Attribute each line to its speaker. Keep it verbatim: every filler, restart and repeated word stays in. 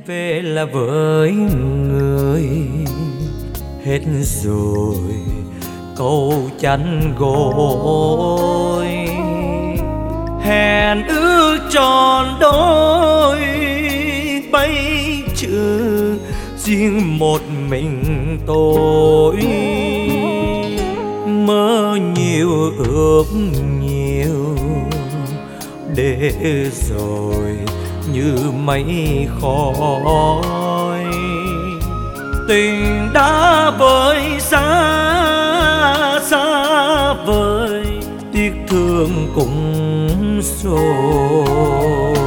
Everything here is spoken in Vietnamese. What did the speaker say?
Speaker 1: về là với người hết rồi câu chăn gối, hẹn ước tròn đôi bấy chữ riêng một mình tôi. Mơ nhiều ước nhiều để rồi như mây khói, tình đã vơi xa xa vời tiếc thương cũng rồi.